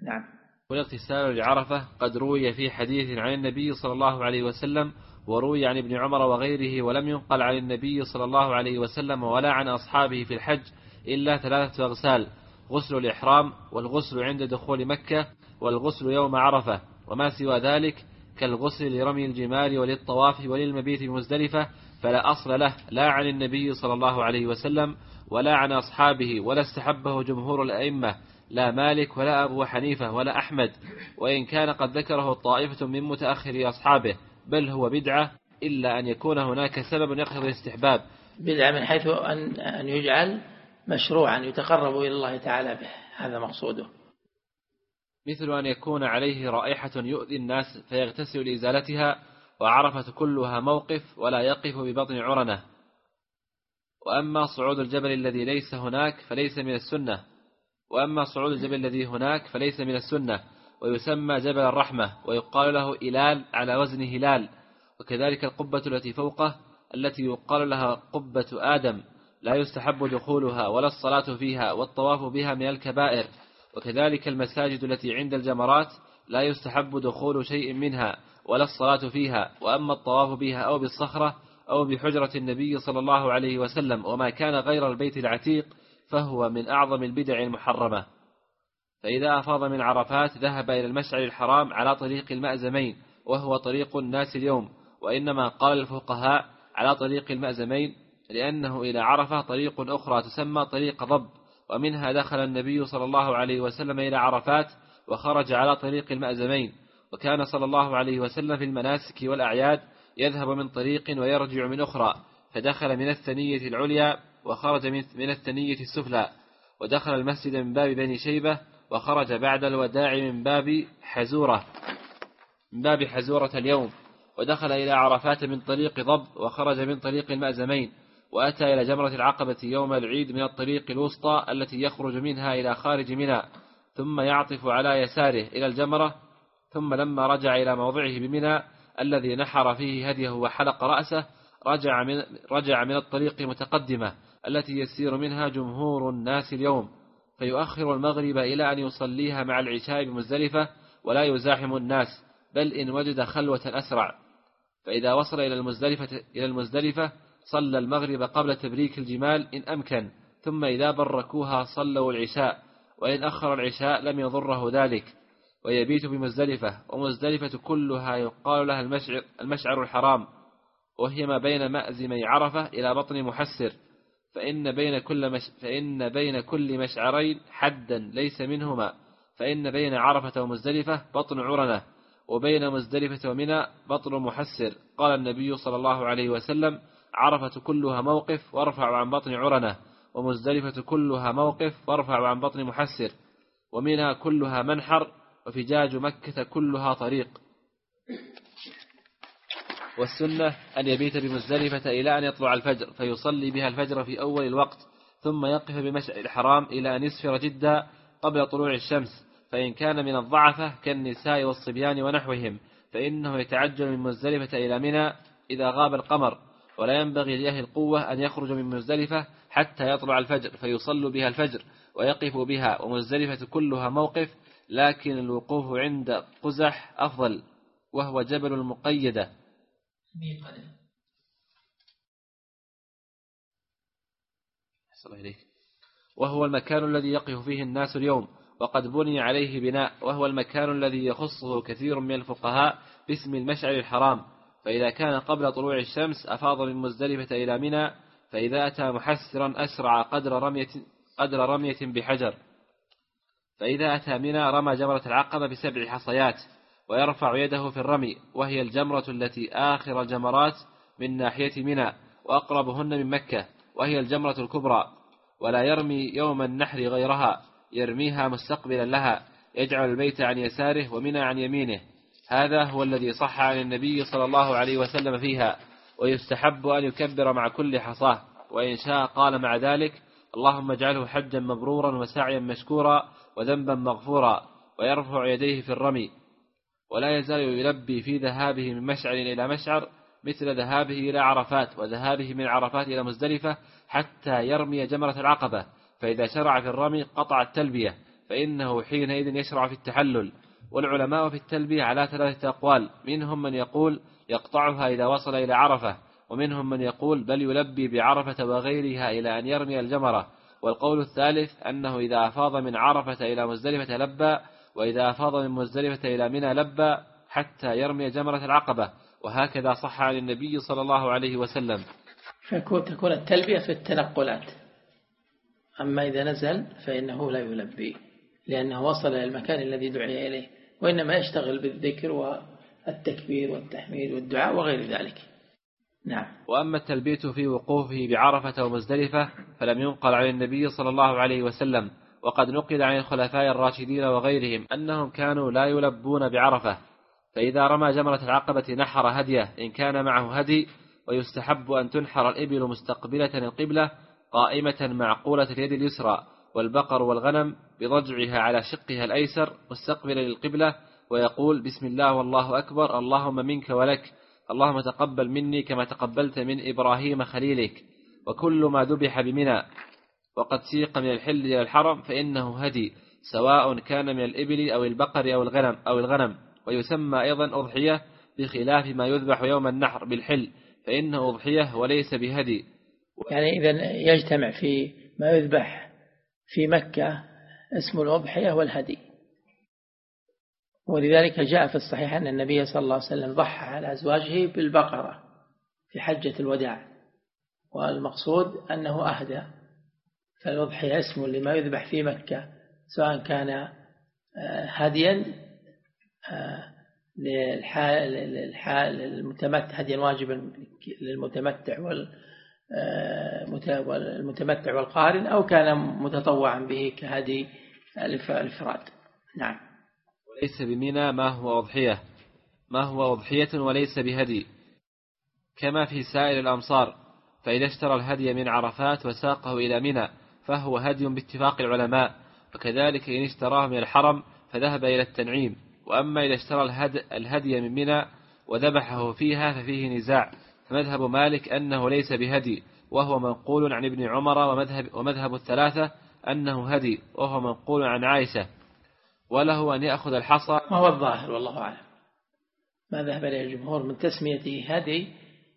نعم. والاغتسال لعرفة قد روي في حديث عن النبي صلى الله عليه وسلم، وروي عن ابن عمر وغيره، ولم ينقل عن النبي صلى الله عليه وسلم ولا عن أصحابه في الحج إلا 3 أغسال: غسل الإحرام، والغسل عند دخول مكة، والغسل يوم عرفة. وما سوى ذلك كالغسل لرمي الجمال وللطواف وللمبيت بمزدلفة فلا أصل له، لا عن النبي صلى الله عليه وسلم ولا عن أصحابه، ولا استحبه جمهور الأئمة، لا مالك ولا أبو حنيفة ولا أحمد، وإن كان قد ذكره طائفة من متأخر أصحابه، بل هو بدعة، إلا أن يكون هناك سبب يقتضي الاستحباب. بدعة من حيث أن يجعل مشروعا يتقرب إلى الله تعالى به، هذا مقصوده. مثل أن يكون عليه رائحة يؤذي الناس فيغتسل لإزالتها، وعرفة كلها موقف ولا يقف ببطن عرنة. وأما صعود الجبل الذي ليس هناك فليس من السنة، ويسمى جبل الرحمة، ويقال له إلال على وزن هلال. وكذلك القبة التي فوقه التي يقال لها قبة آدم لا يستحب دخولها ولا الصلاة فيها والطواف بها من الكبائر. وكذلك المساجد التي عند الجمرات لا يستحب دخول شيء منها ولا الصلاة فيها. وأما الطواف بها أو بالصخرة أو بحجرة النبي صلى الله عليه وسلم وما كان غير البيت العتيق فهو من أعظم البدع المحرمة. فإذا أفاض من عرفات ذهب إلى المشعر الحرام على طريق المأزمين، وهو طريق الناس اليوم، وإنما قال الفقهاء على طريق المأزمين لأنه إلى عرفة طريق أخرى تسمى طريق ضب، ومنها دخل النبي صلى الله عليه وسلم إلى عرفات وخرج على طريق المأزمين. وكان صلى الله عليه وسلم في المناسك والأعياد يذهب من طريق ويرجع من أخرى، فدخل من الثنية العليا وخرج من الثنية السفلى، ودخل المسجد من باب بني شيبة وخرج بعد الوداع من باب حزورة اليوم، ودخل إلى عرفات من طريق ضب وخرج من طريق المأزمين، وأتى إلى جمرة العقبة يوم العيد من الطريق الوسطى التي يخرج منها إلى خارج منى، ثم يعطف على يساره إلى الجمرة. ثم لما رجع إلى موضعه بمنى الذي نحر فيه هديه وحلق رأسه رجع من الطريق المتقدمة التي يسير منها جمهور الناس اليوم، فيؤخر المغرب إلى أن يصليها مع العشاء بمزدلفة ولا يزاحم الناس، بل إن وجد خلوة أسرع. فإذا وصل إلى المزدلفة صلى المغرب قبل تبريك الجمال إن أمكن، ثم إذا بركوها صلوا العشاء، وإن أخر العشاء لم يضره ذلك، ويبيت بمزدلفة. ومزدلفة كلها يقال لها المشعر الحرام، وهي ما بين مأزمي عرفة إلى بطن محسر، فإن بين كل مشعرين حدا ليس منهما، فإن بين عرفة ومزدلفة بطن عرنة، وبين مزدلفة ومنى بطن محسر. قال النبي صلى الله عليه وسلم: عرفة كلها موقف وارفع عن بطن عرنة، ومزدلفة كلها موقف وارفع عن بطن محسر، ومنى كلها منحر، وفجاج مكة كلها طريق. والسنة أن يبيت بمزدلفة إلى أن يطلع الفجر فيصلي بها الفجر في أول الوقت، ثم يقف بمشعر الحرام إلى أن يسفر جدا قبل طلوع الشمس، فإن كان من الضعفة كالنساء والصبيان ونحوهم فإنه يتعجل من مزدلفة إلى منى إذا غاب القمر، ولا ينبغي لأهل القوة أن يخرج من مزدلفة حتى يطلع الفجر فيصلوا بها الفجر ويقفوا بها. ومزدلفة كلها موقف، لكن الوقوف عند قزح أفضل، وهو جبل المقيدة، وهو المكان الذي يقف فيه الناس اليوم، وقد بني عليه بناء، وهو المكان الذي يخصه كثير من الفقهاء باسم المشعر الحرام. فإذا كان قبل طلوع الشمس أفاض من مزدلفة إلى منى، فإذا أتى محسرا أسرع قدر رمية بحجر، فإذا أتى منى رمى جمرة العقبة ب7 حصيات، ويرفع يده في الرمي، وهي الجمرة التي آخر الجمرات من ناحية منى وأقربهن من مكة، وهي الجمرة الكبرى، ولا يرمي يوم النحر غيرها، يرميها مستقبلا لها، يجعل البيت عن يساره ومنى عن يمينه. هذا هو الذي صح عن النبي صلى الله عليه وسلم فيها. ويستحب أن يكبر مع كل حصاه، وإن شاء قال مع ذلك: اللهم اجعله حجا مبرورا وسعيا مشكورا وذنبا مغفورا، ويرفع يديه في الرمي، ولا يزال يلبي في ذهابه من مشعر إلى مشعر مثل ذهابه إلى عرفات وذهابه من عرفات إلى مزدلفة حتى يرمي جمرة العقبة، فإذا شرع في الرمي قطع التلبية، فإنه حينئذ يشرع في التحلل. والعلماء في التلبية على 3 أقوال، منهم من يقول يقطعها إذا وصل إلى عرفة، ومنهم من يقول بل يلبي بعرفة وغيرها إلى أن يرمي الجمرة، والقول الثالث أنه إذا أفاض من عرفة إلى مزدلفة لبى، وإذا أفاض من مزدلفة إلى منى لبى حتى يرمي جمرة العقبة، وهكذا صح عن النبي صلى الله عليه وسلم. تكون التلبية في التنقلات، أما إذا نزل فإنه لا يلبي لأنه وصل إلى المكان الذي دعي إليه، وإنما يشتغل بالذكر والتكبير والتحميد والدعاء وغير ذلك. نعم. وأما التلبية في وقوفه بعرفة ومزدلفة فلم ينقل عن النبي صلى الله عليه وسلم، وقد نقل عن الخلفاء الراشدين وغيرهم أنهم كانوا لا يلبون بعرفة، فإذا رمى جمرة العقبة نحر هديه إن كان معه هدي، ويستحب أن تنحر الإبل مستقبلة القبلة قائمة معقولة اليد اليسرى، والبقر والغنم بضجعها على شقها الأيسر مستقبلا للقبلة، ويقول بسم الله والله أكبر اللهم منك ولك، اللهم تقبل مني كما تقبلت من إبراهيم خليلك. وكل ما ذبح بمنى وقد سيق من الحل إلى الحرم فإنه هدي، سواء كان من الإبل أو البقر أو الغنم، ويسمى أيضا أضحية، بخلاف ما يذبح يوم النحر بالحل فإنه أضحية وليس بهدي. يعني إذا يجتمع في ما يذبح في مكة اسم الأضحية والهدي. ولذلك جاء في الصحيح أن النبي صلى الله عليه وسلم ضحى على أزواجه بالبقرة في حجة الوداع، والمقصود أنه أهدى. فالأضحية اسم لما يذبح في مكة، سواء كان هديا للمتمتع، هديا واجبا للمتمتع والمتمتع والقارن، أو كان متطوعا به كهدي الإفراد. نعم. وليس بمنى ما هو أضحية وليس بهدي، كما في سائر الأمصار، فإذا اشترى الهدي من عرفات وساقه إلى منى فهو هدي باتفاق العلماء، وكذلك إن اشتراه من الحرم فذهب إلى التنعيم. وأما إذا اشترى الهدي من منى وذبحه فيها ففيه نزاع، فمذهب مالك أنه ليس بهدي، وهو منقول عن ابن عمر، ومذهب الثلاثة أنه هدي، وهو منقول عن عائشة. وله أن يأخذ الحصى، وهو الظاهر والله أعلم ما ذهب إليه الجمهور من تسميته هدي،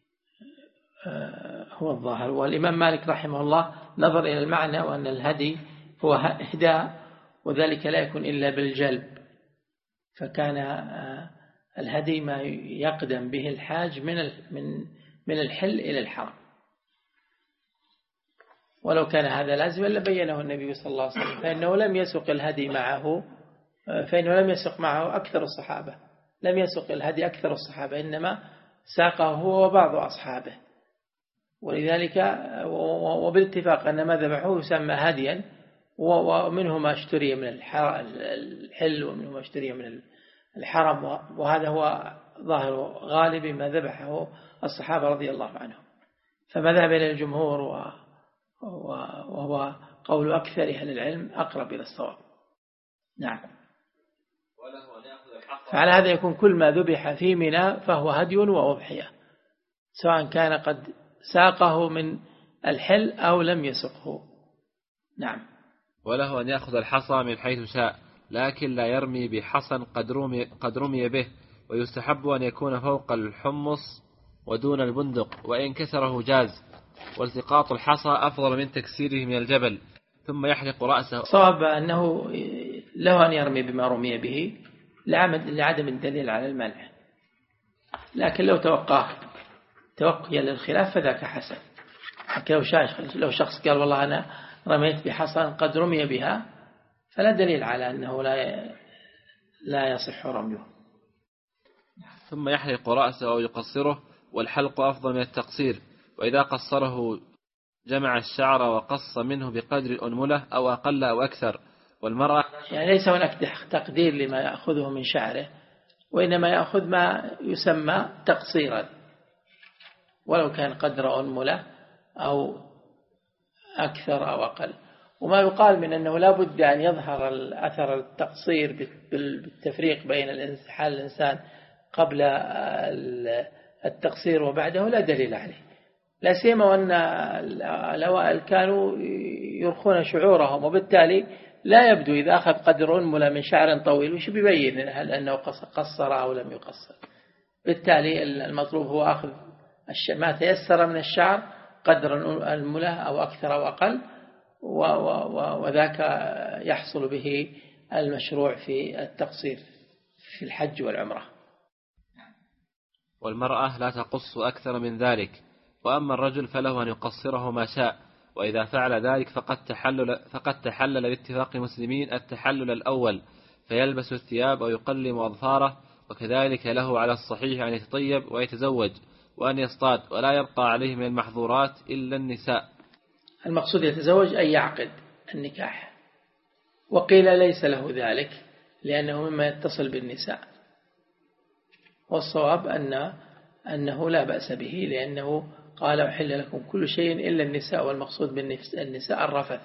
هو الظاهر. والإمام مالك رحمه الله نظر إلى المعنى، وأن الهدي هو إهداء، وذلك لا يكون إلا بالجلب، فكان الهدي ما يقدم به الحاج من الحل إلى الحرم. ولو كان هذا لازما لبينه النبي صلى الله عليه وسلم، فإنه لم يسق الهدي معه، أكثر الصحابة، لم يسق الهدي أكثر الصحابة، إنما ساقه هو وبعض أصحابه. ولذلك وبالاتفاق أن ما ذبحوه يسمى هديا، ومنه ما اشتري من الحل، ومنه ما اشتري من الحرم، وهذا هو ظاهر غالب ما ذبحه الصحابة رضي الله عنهم. فما ذهب إلى الجمهور وهو قول أكثر أهل العلم أقرب إلى الصواب. نعم. فعلى هذا يكون كل ما ذبح في منى فهو هدي وأضحية، سواء كان قد ساقه من الحل أو لم يسقه. نعم. وله أن يأخذ الحصى من حيث شاء، لكن لا يرمي بحصى قد رمي به، ويستحب أن يكون فوق الحمص ودون البندق، وإن كسره جاز. والتقاط الحصى أفضل من تكسيره من الجبل، ثم يحلق رأسه. صواب أنه له أن يرمي بما رمي به لعدم الدليل على المنع، لكن لو توقيا للخلاف فذاك حسن. لو شخص قال والله أنا رميت بحصى قد رمي بها، فلا دليل على أنه لا يصح رميه. ثم يحلق رأسه أو يقصره، والحلق أفضل من التقصير، وإذا قصره جمع الشعر وقص منه بقدر الأنملة أو أقل أو أكثر. والمرأة يعني ليس هناك تقدير لما يأخذه من شعره، وإنما يأخذ ما يسمى تقصيرا، ولو كان قدر أنملة أو أكثر أو أقل. وما يقال من أنه لا بد أن يظهر أثر التقصير بالتفريق بين حال الإنسان قبل التقصير وبعده لا دليل عليه، لا سيما وأن الأوائل كانوا يرخون شعورهم، وبالتالي لا يبدو إذا أخذ قدر أنملة من شعر طويل وش بيبين هل أنه قصر أو لم يقصر. بالتالي المطلوب هو أخذ ما تيسر من الشعر قدر أنملة أو أكثر أو أقل، وذاك يحصل به المشروع في التقصير في الحج والعمرة. والمرأة لا تقص أكثر من ذلك، وأما الرجل فله أن يقصره ما شاء، وإذا فعل ذلك فقد تحلل باتفاق المسلمين التحلل الأول، فيلبس الثياب أو يقلم أظفاره. وكذلك له على الصحيح أن يتطيب ويتزوج وأن يصطاد، ولا يبقى عليه من المحظورات إلا النساء. المقصود يتزوج أن يعقد النكاح، وقيل ليس له ذلك لأنه مما يتصل بالنساء، والصواب أنه لا بأس به، لأنه قال أحل لكم كل شيء إلا النساء، والمقصود بالنساء الرفث.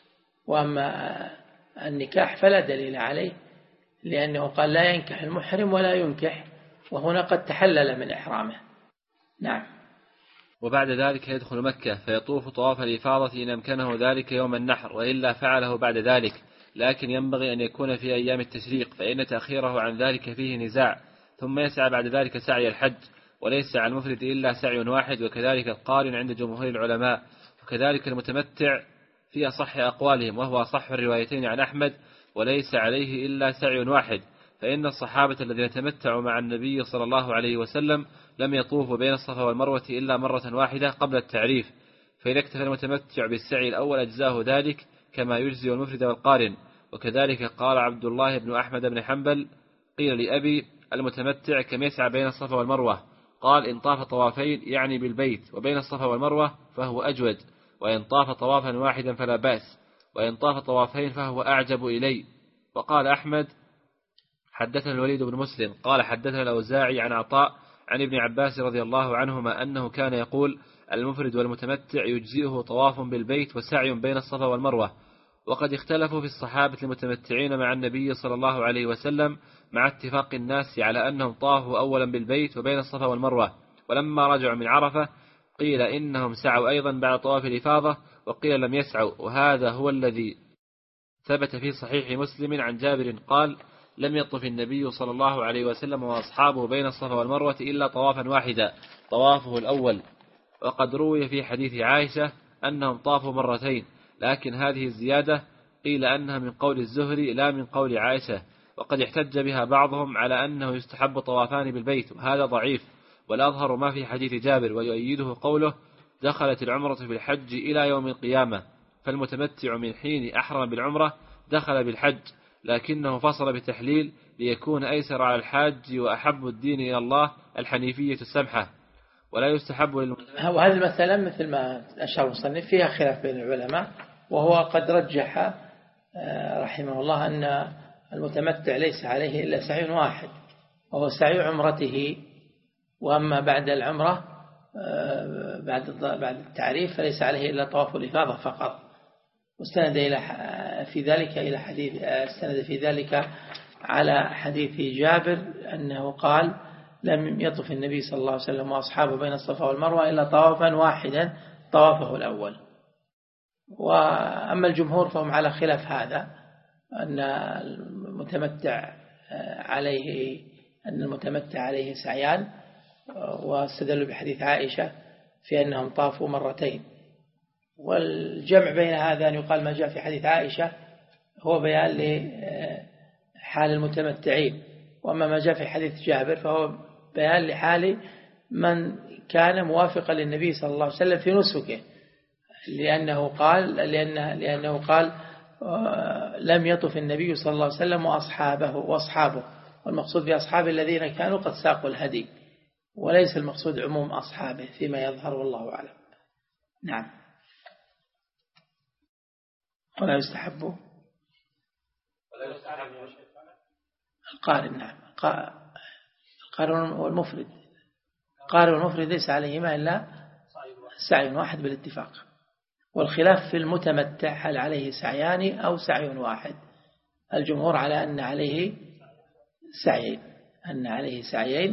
وأما النكاح فلا دليل عليه، لأنه قال لا ينكح المحرم ولا ينكح، وهنا قد تحلل من إحرامه. نعم. وبعد ذلك يدخل مكة فيطوف طواف الإفاضة إن أمكنه ذلك يوم النحر، وإلا فعله بعد ذلك، لكن ينبغي أن يكون في أيام التشريق، فإن تأخيره عن ذلك فيه نزاع. ثم يسعى بعد ذلك سعي الحج، وليس على المفرد إلا سعي واحد، وكذلك القارن عند جمهور العلماء، وكذلك المتمتع في أصح أقوالهم، وهو أصح الروايتين عن أحمد، وليس عليه إلا سعي واحد. فإن الصحابة الذين تمتعوا مع النبي صلى الله عليه وسلم لم يطوفوا بين الصفا والمروة إلا مرة واحدة قبل التعريف، فإذا اكتفى المتمتع بالسعي الأول أجزاه ذلك، كما يجزي المفرد والقارن. وكذلك قال عبد الله بن أحمد بن حنبل: قيل لأبي: المتمتع كم يسعى بين الصفا والمروة؟ قال: إن طاف طوافين يعني بالبيت وبين الصفا والمروة فهو أجود، وإن طاف طوافا واحدا فلا بأس، وإن طاف طوافين فهو أعجب إلي. وقال أحمد: حدثنا الوليد بن مسلم قال حدثنا الأوزاعي عن عطاء عن ابن عباس رضي الله عنهما أنه كان يقول: المفرد والمتمتع يجزئه طواف بالبيت وسعي بين الصفا والمروة. وقد اختلفوا في الصحابة المتمتعين مع النبي صلى الله عليه وسلم، مع اتفاق الناس على أنهم طافوا أولا بالبيت وبين الصفا والمروة، ولما رجعوا من عرفة قيل إنهم سعوا أيضا بعد طواف الإفاضة، وقيل لم يسعوا. وهذا هو الذي ثبت في صحيح مسلم عن جابر قال: لم يطف النبي صلى الله عليه وسلم وأصحابه بين الصفا والمروة إلا طوافا واحدا، طوافه الأول. وقد روي في حديث عائشة أنهم طافوا مرتين، لكن هذه الزيادة قيل أنها من قول الزهري لا من قول عائشة، وقد احتج بها بعضهم على أنه يستحب طوافان بالبيت، وهذا ضعيف. والأظهر ما في حديث جابر، ويؤيده قوله: دخلت العمرة في الحج إلى يوم القيامة، فالمتمتع من حين أحرم بالعمرة دخل بالحج، لكنه فصل بتحليل ليكون أيسر على الحاج وأحب الدين إلى الله الحنيفية السمحة، ولا يستحب وهذه المسألة مثل ما أشار المصنف فيها خلاف بين العلماء، وهو قد رجح رحمه الله أن المتمتع ليس عليه إلا سعي واحد، وهو سعي عمرته، وأما بعد العمرة بعد التعريف فليس عليه إلا طواف الإفاضة فقط. واستند في ذلك على حديث جابر أنه قال: لم يطف النبي صلى الله عليه وسلم وأصحابه بين الصفا والمروة إلا طوافا واحدا طوافه الأول. وأما الجمهور فهم على خلاف هذا، أن المتمتع عليه سعيان، واستدلوا بحديث عائشة في أنهم طافوا مرتين. والجمع بين هذا أن يقال ما جاء في حديث عائشة هو بيان لحال المتمتعين، وأما ما جاء في حديث جابر فهو بيان لحال من كان موافقا للنبي صلى الله عليه وسلم في نسكه، لأنه قال لم يطف النبي صلى الله عليه وسلم وأصحابه، والمقصود بأصحابه الذين كانوا قد ساقوا الهدي، وليس المقصود عموم أصحابه فيما يظهر والله أعلم. نعم. ولا يستحب القارن. نعم. القارن والمفرد ليس عليهما إلا سعي واحد بالاتفاق، والخلاف في المتمتع هل عليه سعيان أو سعي واحد. الجمهور على أن عليه سعيين،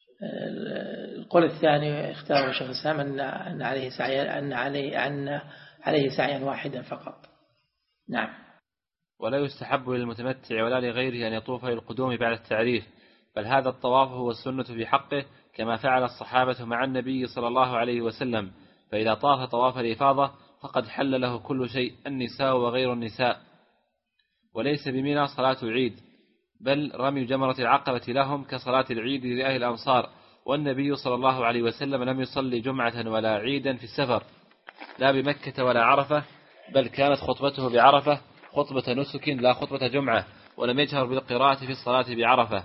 القول الثاني اختاره شيخ الإسلام أن عليه سعيان، أن عليه سعيا واحدا فقط. نعم. ولا يستحب للمتمتع ولا لغيره أن يطوف للقدوم بعد التعريف، بل هذا الطواف هو السنة في حقه، كما فعل الصحابة مع النبي صلى الله عليه وسلم. فإذا طاف طواف الإفاضة فقد حل له كل شيء، النساء وغير النساء. وليس بمنى صلاة العيد، بل رمي جمرة العقبة لهم كصلاة العيد لأهل الأمصار. والنبي صلى الله عليه وسلم لم يصلي جمعة ولا عيدا في السفر، لا بمكة ولا عرفة، بل كانت خطبته بعرفة خطبة نسك لا خطبة جمعة، ولم يجهر بالقراءة في الصلاة بعرفة.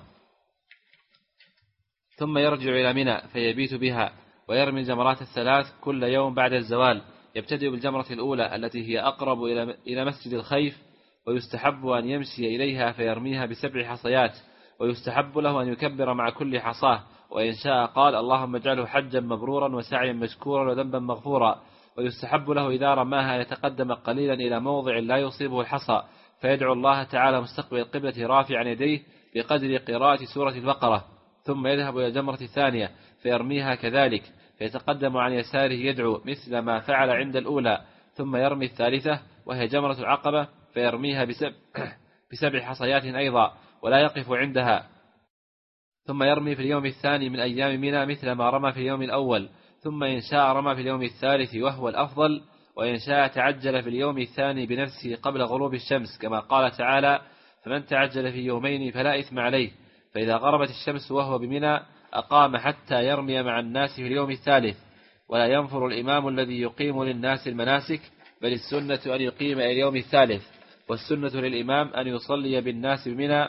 ثم يرجع إلى منى فيبيت بها، ويرمي الجمرات الثلاث كل يوم بعد الزوال. يبتدئ بالجمرة الأولى التي هي أقرب إلى مسجد الخيف، ويستحب أن يمشي إليها فيرميها ب7 حصيات، ويستحب له أن يكبر مع كل حصاه، وإن شاء قال اللهم اجعله حجا مبرورا وسعيا مشكورا وذنبا مغفورا. ويستحب له إذا رماها يتقدم قليلا إلى موضع لا يصيبه الحصى، فيدعو الله تعالى مستقبل القبلة رافعا يديه بقدر قراءة سورة البقرة، ثم يذهب إلى الجمرة الثانية فيرميها كذلك، فيتقدم عن يساره يدعو مثل ما فعل عند الأولى، ثم يرمي الثالثة وهي جمرة العقبة فيرميها ب7 حصيات أيضا ولا يقف عندها، ثم يرمي في اليوم الثاني من أيام منى مثل ما رمى في اليوم الأول، ثم إن شاء رمى في اليوم الثالث وهو الأفضل، وإن شاء تعجل في اليوم الثاني بنفسه قبل غروب الشمس، كما قال تعالى فمن تعجل في يومين فلا إثم عليه. فإذا غربت الشمس وهو بمنى أقام حتى يرمي مع الناس في اليوم الثالث، ولا ينفر الإمام الذي يقيم للناس المناسك، بل السنة أن يقيم إلى اليوم الثالث، والسنة للإمام أن يصلي بالناس بمنى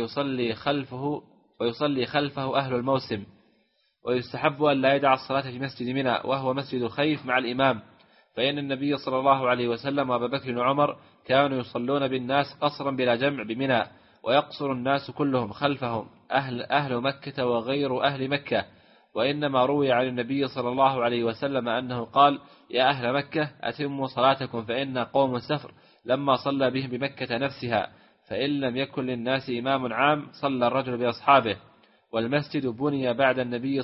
ويصلي خلفه أهل الموسم. ويستحب أن لا يدع الصلاة في مسجد منى وهو مسجد الخيف مع الإمام، فإن النبي صلى الله عليه وسلم وأبا بكر وعمر كانوا يصلون بالناس قصرا بلا جمع بمنى، ويقصر الناس كلهم خلفهم أهل مكة وغير أهل مكة. وإنما روي عن النبي صلى الله عليه وسلم أنه قال يا أهل مكة أتموا صلاتكم فإن قوم سفر، لما صلى بهم بمكة نفسها، فإن لم يكن للناس إمام عام صلى الرجل بأصحابه. والمسجد بني بعد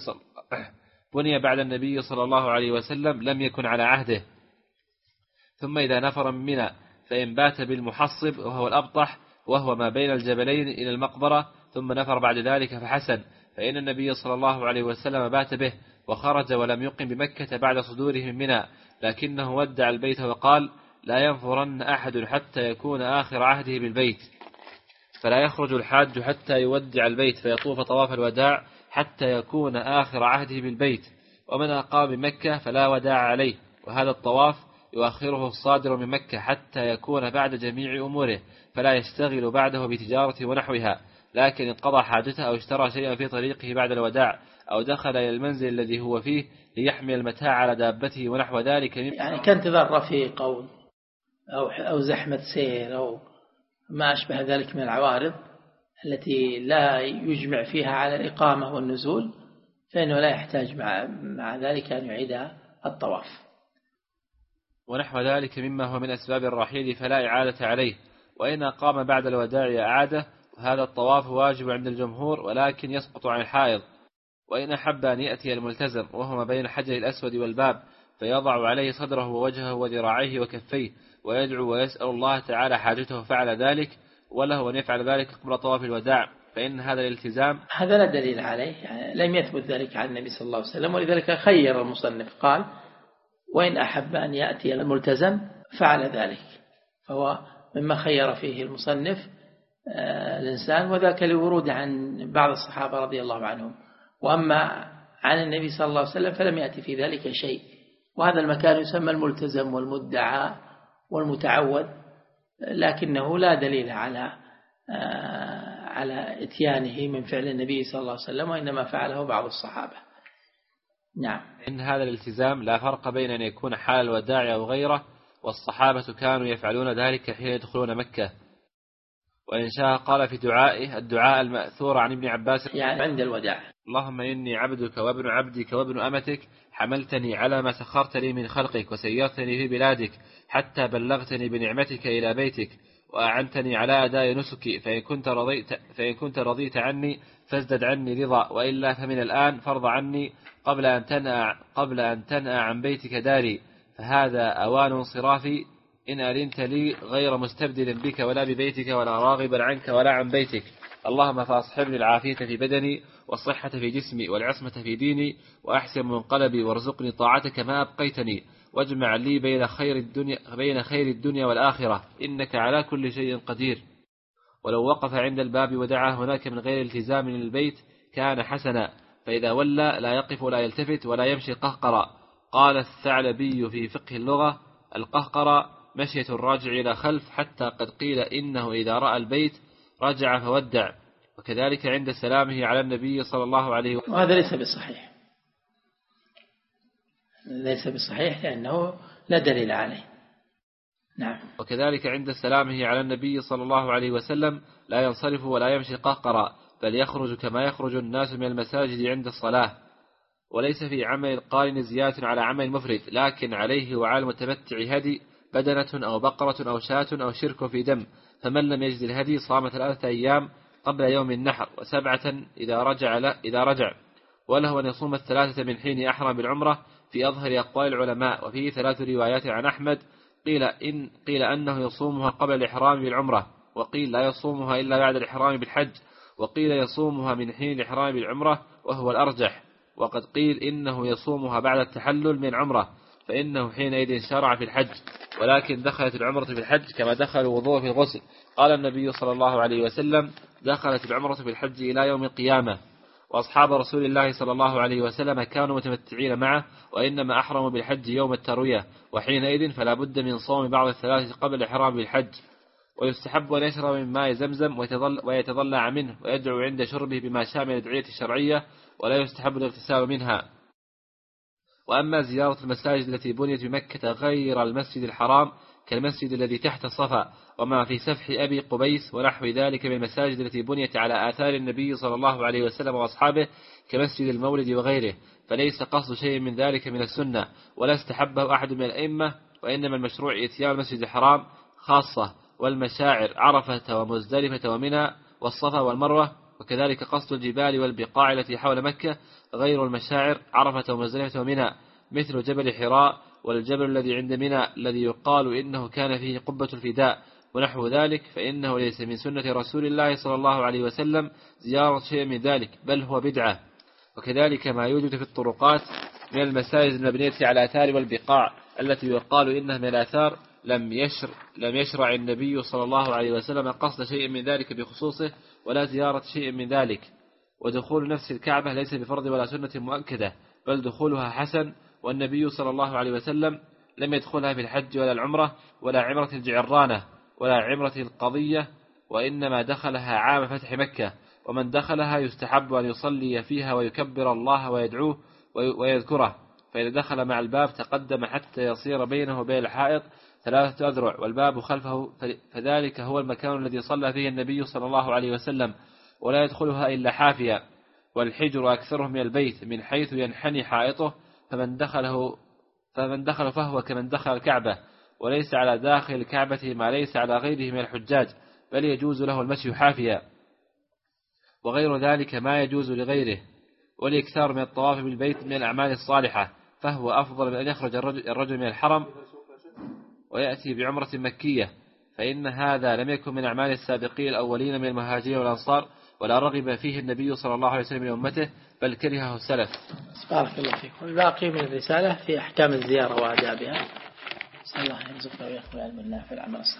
النبي صلى الله عليه وسلم لم يكن على عهده. ثم إذا نفر من منى فإن بات بالمحصب وهو الأبطح وهو ما بين الجبلين إلى المقبرة ثم نفر بعد ذلك فحسن، فإن النبي صلى الله عليه وسلم بات به وخرج ولم يقم بمكة بعد صدوره من منى، لكنه ودع البيت وقال لا ينفرن أحد حتى يكون آخر عهده بالبيت، فلا يخرج الحاج حتى يودع البيت فيطوف طواف الوداع حتى يكون آخر عهده بالبيت. ومن أقام بمكة فلا وداع عليه، وهذا الطواف يؤخره الصادر من مكة حتى يكون بعد جميع أموره، فلا يشتغل بعده بتجارة ونحوها، لكن إن قضى حاجته أو اشترى شيئا في طريقه بعد الوداع أو دخل إلى المنزل الذي هو فيه ليحمل المتاع على دابته ونحو ذلك، يعني كانتظار رفيق أو زحمة سير أو ما أشبه ذلك من العوارض التي لا يجمع فيها على الإقامة والنزول، فإنه لا يحتاج مع ذلك أن يعيد الطواف ونحو ذلك مما هو من أسباب الرحيل فلا إعادة عليه، وإن قام بعد الوداع أعاده، وهذا الطواف واجب عند الجمهور ولكن يسقط عن الحائض. وإن أحب أن يأتي الملتزم وهو ما بين الحجر الأسود والباب فيضع عليه صدره ووجهه وذراعيه وكفيه ويدعو ويسأل الله تعالى حاجته فعل ذلك، وله أن يفعل ذلك قبل طواف الوداع، فإن هذا الالتزام هذا لا دليل عليه، يعني لم يثبت ذلك عن النبي صلى الله عليه وسلم، ولذلك خير المصنف قال وإن أحب أن يأتي الملتزم فعل ذلك، فهو مما خير فيه المصنف الإنسان، وذاك لورود عن بعض الصحابة رضي الله عنهم. وأما عن النبي صلى الله عليه وسلم فلم يأتي في ذلك شيء، وهذا المكان يسمى الملتزم والمدعى والمتعود، لكنه لا دليل على اتيانه من فعل النبي صلى الله عليه وسلم، وإنما فعله بعض الصحابة. نعم. إن هذا الالتزام لا فرق بين أن يكون حال الوداع أو غيره، والصحابة كانوا يفعلون ذلك حين يدخلون مكة. وإن شاء قال في دعائه الدعاء المأثور عن ابن عباس يعني عند الوداع اللهم إني عبدك وابن عبدك وابن أمتك، حملتني على ما سخرت لي من خلقك وسيرتني في بلادك حتى بلغتني بنعمتك إلى بيتك، وأعنتني على أداء نسكي، فإن كنت رضيت عني فازدد عني رضا، وإلا فمن الآن فرض عني قبل أن تنأى عن بيتك داري، فهذا أوان انصرافي إن أذنت لي غير مستبدل بك ولا ببيتك ولا راغبا عنك ولا عن بيتك. اللهم فأصحبني العافية في بدني والصحة في جسمي والعصمة في ديني وأحسن منقلبي وارزقني طاعتك ما أبقيتني واجمع لي بين خير الدنيا والآخرة إنك على كل شيء قدير. ولو وقف عند الباب ودعا هناك من غير التزام للبيت كان حسنا، فإذا ولى لا يقف ولا يلتفت ولا يمشي قهقرا. قال الثعلبي في فقه اللغة: القهقرا مشية الراجع إلى خلف، حتى قد قيل إنه إذا رأى البيت رجع فودع. وكذلك عند سلامه على النبي صلى الله عليه وسلم. وهذا ليس بالصحيح، ليس بالصحيح لأنه لا دليل عليه. نعم. وكذلك عند سلامه على النبي صلى الله عليه وسلم لا ينصرف ولا يمشي قهقرا، بل يخرج كما يخرج الناس من المساجد عند الصلاة. وليس في عمل القارن زيادة على عمل المفرد، لكن عليه وعلى المتمتع هدي بدنة أو بقرة أو شاة أو شرك في دم. فمن لم يجد الهدي صام 3 أيام قبل يوم النحر و7 إذا رجع. وله أن يصوم 3 من حين أحرم بالعمرة في أظهر أقوال العلماء. وفيه 3 روايات عن أحمد، قيل أنه يصومها قبل الإحرام بالعمرة، وقيل لا يصومها إلا بعد الإحرام بالحج، وقيل يصومها من حين الإحرام بالعمرة وهو الأرجح. وقد قيل إنه يصومها بعد التحلل من عمرة، فإنه حينئذ شرع في الحج، ولكن دخلت العمرة في الحج كما دخل الوضوء في الغسل. قال النبي صلى الله عليه وسلم: دخلت العمرة في الحج إلى يوم القيامة. وأصحاب رسول الله صلى الله عليه وسلم كانوا متمتعين معه، وإنما أحرموا بالحج يوم التروية، وحينئذ فلا بد من صوم بعض 3 قبل الإحرام بالحج. ويستحب أن يشرب من ماء زمزم ويتضلع منه، ويدعو عند شربه بما شامل الأدعية الشرعية، ولا يستحب الاغتسال منها. وأما زيارة المساجد التي بنيت بمكة غير المسجد الحرام كالمسجد الذي تحت الصفا وما في سفح أبي قبيس ونحو ذلك من المساجد التي بنيت على آثار النبي صلى الله عليه وسلم وأصحابه كمسجد المولد وغيره، فليس قصد شيء من ذلك من السنة ولا استحبه أحد من الأئمة، وإنما المشروع إتيان المسجد الحرام خاصة، والمشاعر عرفة ومزدلفة ومنى والصفا والمروة، وكذلك قصد الجبال والبقاع التي حول مكة غير المشاعر عرفة ومزدلفة ومنى، مثل جبل حراء والجبل الذي عند منى الذي يقال إنه كان فيه قبة الفداء ونحو ذلك، فإنه ليس من سنة رسول الله صلى الله عليه وسلم زيارة شيء من ذلك، بل هو بدعة. وكذلك ما يوجد في الطرقات من المساجد المبنية على الآثار والبقاع التي يقال إنها من الآثار لم يشرع النبي صلى الله عليه وسلم قصد شيء من ذلك بخصوصه ولا زيارة شيء من ذلك. ودخول نفس الكعبة ليس بفرض ولا سنة مؤكدة، بل دخولها حسن، والنبي صلى الله عليه وسلم لم يدخلها في الحج ولا العمرة ولا عمرة الجعرانة ولا عمرة القضية، وإنما دخلها عام فتح مكة. ومن دخلها يستحب أن يصلي فيها ويكبر الله ويدعوه ويذكره، فإذا دخل مع الباب تقدم حتى يصير بينه وبين الحائط 3 أذرع والباب خلفه، فذلك هو المكان الذي صلى فيه النبي صلى الله عليه وسلم، ولا يدخلها إلا حافيا. والحجر أكثره من البيت من حيث ينحني حائطه، فمن دخل فهو كمن دخل الكعبة، وليس على داخل الكعبة ما ليس على غيره من الحجاج، بل يجوز له المشي حافيا، وغير ذلك ما يجوز لغيره. والإكثار من الطواف بالبيت من الأعمال الصالحة، فهو أفضل من أن يخرج الرجل من الحرم ويأتي بعمرة مكية، فإن هذا لم يكن من أعمال السابقين الأولين من المهاجرين والأنصار، ولا رغب فيه النبي صلى الله عليه وسلم من أمته، بل كرهه السلف. بارك الله فيكم. الباقي من الرسالة في أحكام الزيارة وآدابها. صلى الله عليه وسلم.